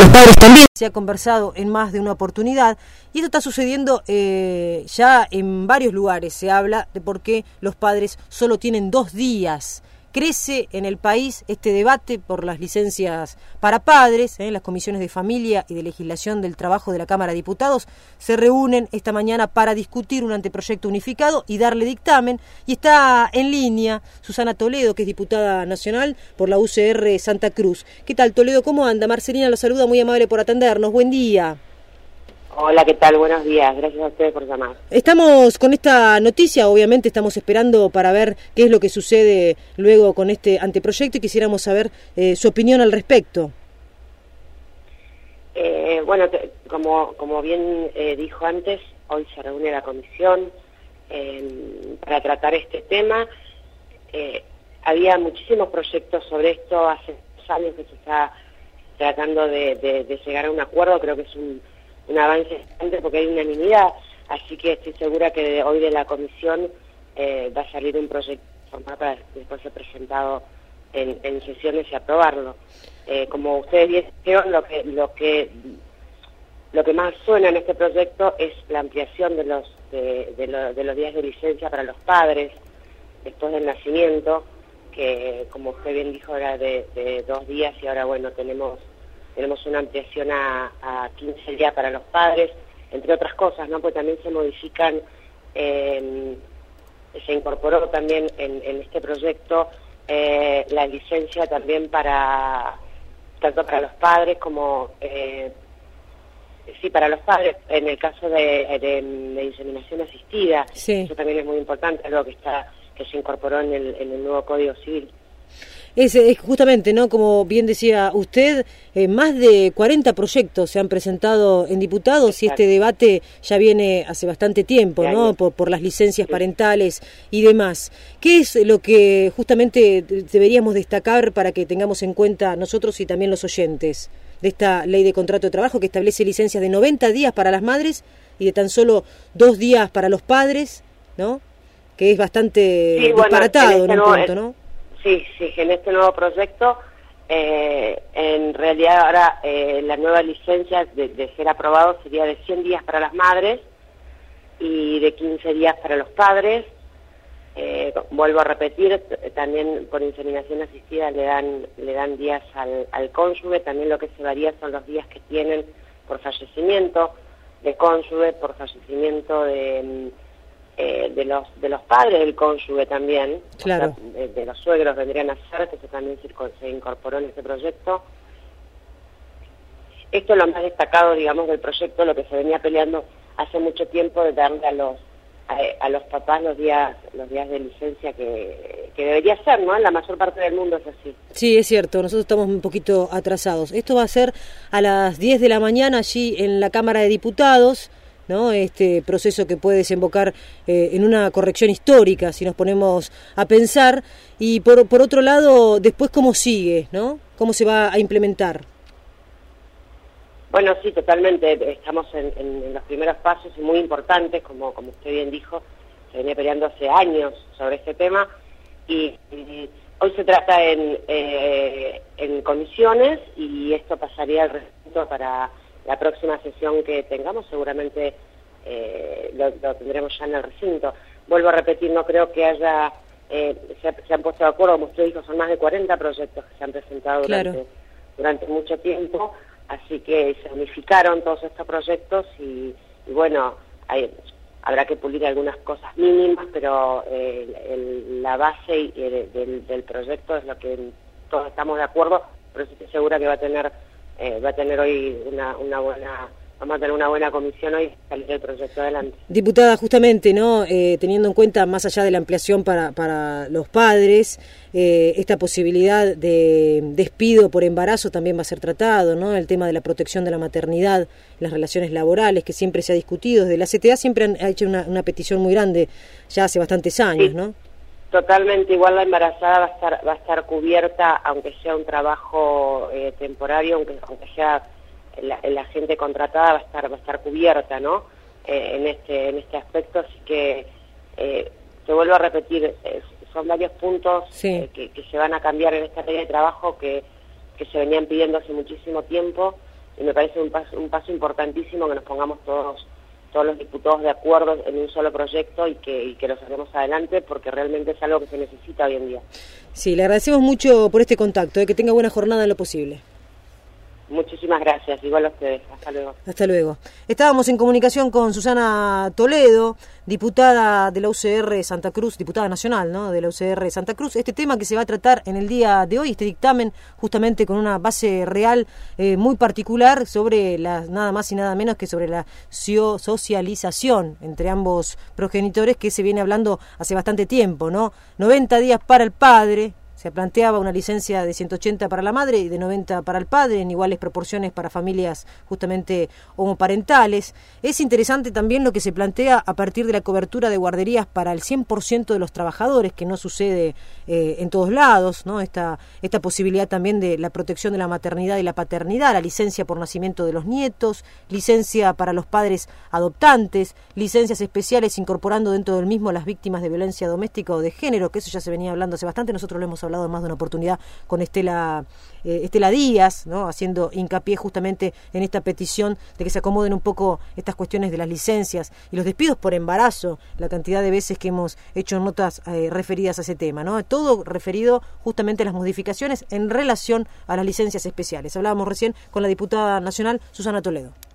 los padres también. Se ha conversado en más de una oportunidad y esto está sucediendo ya en varios lugares. Se habla de por qué los padres solo tienen 2 días. Crece en el país este debate por las licencias para padres. Las comisiones de familia y de legislación del trabajo de la Cámara de Diputados se reúnen esta mañana para discutir un anteproyecto unificado y darle dictamen. Y está en línea Susana Toledo, que es diputada nacional por la UCR Santa Cruz. ¿Qué tal, Toledo? ¿Cómo anda? Marcelina lo saluda, muy amable por atendernos. Buen día. Hola, ¿qué tal? Buenos días. Gracias a ustedes por llamar. Estamos con esta noticia, obviamente estamos esperando para ver qué es lo que sucede luego con este anteproyecto y quisiéramos saber su opinión al respecto. Bueno, como bien dijo antes, hoy se reúne la comisión para tratar este tema. Había muchísimos proyectos sobre esto, hace 2 años que se está tratando de llegar a un acuerdo. Creo que es un avance bastante porque hay unanimidad, así que estoy segura que hoy de la comisión va a salir un proyecto para después ser presentado en sesiones y aprobarlo. Como ustedes dijeron, lo que más suena en este proyecto es la ampliación de los días de licencia para los padres después del nacimiento, que como usted bien dijo era de 2 días y ahora bueno tenemos una ampliación a 15 días para los padres, entre otras cosas, ¿no? Pues también se modifican, se incorporó también en este proyecto la licencia también tanto para los padres como, para los padres, en el caso de inseminación asistida. Sí. Eso también es muy importante, algo que se incorporó en el nuevo Código Civil. Es justamente, ¿no? Como bien decía usted, más de 40 proyectos se han presentado en diputados. Exacto. Y este debate ya viene hace bastante tiempo, ¿no? Por las licencias parentales y demás. ¿Qué es lo que justamente deberíamos destacar para que tengamos en cuenta nosotros y también los oyentes de esta ley de contrato de trabajo que establece licencias de 90 días para las madres y de tan solo 2 días para los padres, ¿no? Que es bastante disparatado en un punto, ¿no? Sí, en este nuevo proyecto, en realidad ahora la nueva licencia de ser aprobado sería de 100 días para las madres y de 15 días para los padres. Vuelvo a repetir, también por inseminación asistida le dan días al cónyuge. También lo que se varía son los días que tienen por fallecimiento de cónyuge, por fallecimiento de los padres del cónyuge también. Claro. O sea, de los suegros vendrían a ser, que eso también se incorporó en este proyecto. Esto es lo más destacado, digamos, del proyecto, lo que se venía peleando hace mucho tiempo, de darle a los papás los días de licencia que debería ser, ¿no? En la mayor parte del mundo es así. Sí, es cierto, nosotros estamos un poquito atrasados. Esto va a ser a las 10 de la mañana allí en la Cámara de Diputados, ¿no? Este proceso que puede desembocar en una corrección histórica si nos ponemos a pensar, y por otro lado después cómo sigue, ¿no? Cómo se va a implementar. Bueno, sí, totalmente, estamos en los primeros pasos y muy importantes, como usted bien dijo, se venía peleando hace años sobre este tema y hoy se trata en comisiones y esto pasaría al recinto para la próxima sesión que tengamos. Seguramente lo tendremos ya en el recinto. Vuelvo a repetir, no creo que haya, se han puesto de acuerdo, como usted dijo, son más de 40 proyectos que se han presentado durante mucho tiempo, así que se unificaron todos estos proyectos y bueno, habrá que pulir algunas cosas mínimas, pero la base del proyecto es lo que todos estamos de acuerdo, por eso estoy segura que va a tener hoy vamos a tener una buena comisión hoy y salir el proyecto adelante. Diputada, justamente, ¿no? Teniendo en cuenta, más allá de la ampliación para los padres, esta posibilidad de despido por embarazo también va a ser tratado, ¿no? El tema de la protección de la maternidad, las relaciones laborales, que siempre se ha discutido. Desde la CTA siempre ha hecho una petición muy grande, ya hace bastantes años, sí, ¿no? Totalmente, igual la embarazada va a estar cubierta, aunque sea un trabajo temporario, aunque sea la gente contratada va a estar cubierta, ¿no? En este aspecto, así que te vuelvo a repetir, son varios puntos sí, que se van a cambiar en esta ley de trabajo que se venían pidiendo hace muchísimo tiempo y me parece un paso importantísimo que nos pongamos todos los diputados de acuerdo en un solo proyecto y que lo saquemos adelante, porque realmente es algo que se necesita hoy en día. Sí, le agradecemos mucho por este contacto, que tenga buena jornada en lo posible. Muchísimas gracias, igual a ustedes. Hasta luego. Hasta luego. Estábamos en comunicación con Susana Toledo, diputada de la UCR Santa Cruz, diputada nacional, ¿no?, de la UCR Santa Cruz. Este tema que se va a tratar en el día de hoy, este dictamen, justamente con una base real muy particular sobre nada más y nada menos que sobre la socialización entre ambos progenitores, que se viene hablando hace bastante tiempo, ¿no? 90 días para el padre. Se planteaba una licencia de 180 para la madre y de 90 para el padre, en iguales proporciones para familias justamente homoparentales. Es interesante también lo que se plantea a partir de la cobertura de guarderías para el 100% de los trabajadores, que no sucede en todos lados, ¿no? Esta posibilidad también de la protección de la maternidad y la paternidad, la licencia por nacimiento de los nietos, licencia para los padres adoptantes, licencias especiales incorporando dentro del mismo las víctimas de violencia doméstica o de género, que eso ya se venía hablando hace bastante. Nosotros lo hemos hablado más de una oportunidad con Estela Díaz, ¿no?, haciendo hincapié justamente en esta petición de que se acomoden un poco estas cuestiones de las licencias y los despidos por embarazo, la cantidad de veces que hemos hecho notas referidas a ese tema, ¿no? Todo referido justamente a las modificaciones en relación a las licencias especiales. Hablábamos recién con la diputada nacional Susana Toledo.